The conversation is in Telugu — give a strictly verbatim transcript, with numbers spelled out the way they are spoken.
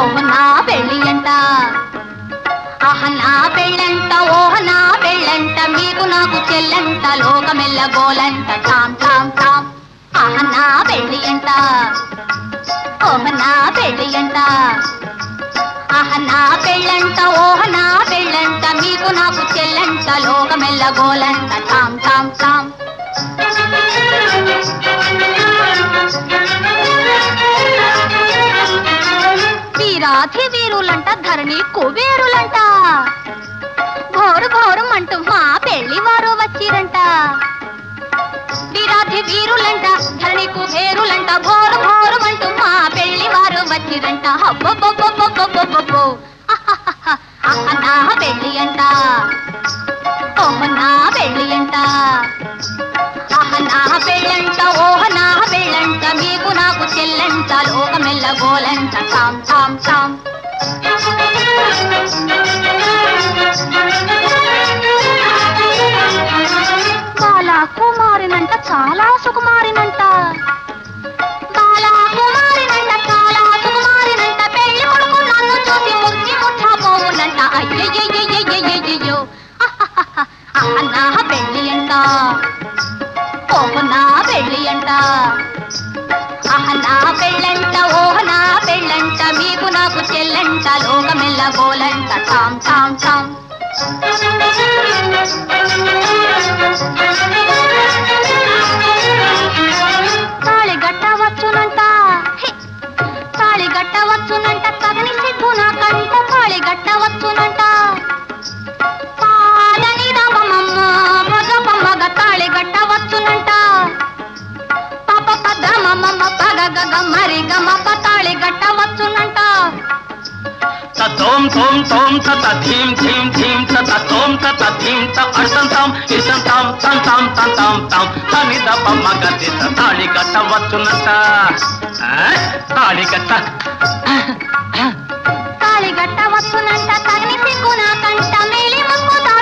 ఓహ నా పెళ్ళి అంట ఆహ నా పెళ్ళంట ఓహ నా పెళ్ళంట మీకు నాకు చెల్లంట లోకమెల్ల గోలంట టామ్ టామ్ టామ్ ఆహ నా పెళ్ళి అంట ఓహ నా పెళ్ళి అంట ఆహ నా పెళ్ళంట ఓహ నా పెళ్ళంట మీకు నాకు చెల్లంట లోకమెల్ల గోలంట టామ్ టామ్ టామ్ వీరాధి వీరులంట ధరణి కుబేరులంట ఘోరు ఘోరం అంటూ మా పెళ్లి వారు వచ్చిరంట వీరాధి వీరులంట ధరణి కుబేరులంట ఘోరు ఘోరం అంటూ మా పెళ్లి వారు వచ్చిరంట హబ్బబ్బబ్బబ్బబ్బబ్బబ్బో అహ నా పెళ్లి అంట ఓహ నా పెళ్లి అంట అహ నా పెళ్ళంట ఓహ నా పెళ్ళంట మీకు నాకు చెల్లంట లోకమెల్ల గోలంట టామ్ టామ్ టామ్ బాలా కుమారినంట చాలా సుకుమారినంట బాలా కుమారినంట చాలా సుకుమారినంట పెళ్లి కొడుకు నన్ను చూసి ముచ్చి ముచ్చపోవునంట అయ్యయ్యయ్యయ్యయ్యయ్యో అహ నా పెళ్లి అంట ఓహ నా పెళ్ళి అంట ఆహ నా పెళ్ళంట ఓహ నా పెళ్ళంట మీకు నాకు చెల్లంట లోకమెల్ల గోలంట టామ్ టామ్ టామ్ తాళి గట్టవచ్చునంట తాళి గట్టవచ్చునంట తగని సిగ్గు నాకంట తాళి గట్టవచ్చునంట పాలని రామమ్మ భజపమ్మగ తాళి గట్టవచ్చునంట పాప పద మమ్మ పగ గగ మరి గమ పతాళి గట్టవచ్చునంట తోం తోం తోం తత ధీం ధీం ధీం తత తోం తత ధీం త అర్థం తాం ఇసం తాం తం తాం తం తాం తాం తని దప మగ దిత తాళి గట్టవచ్చునంట తాళి గట్ట తాళి గట్టవచ్చునంట తగని సిగ్గు నాకంట మేలి ముక్కు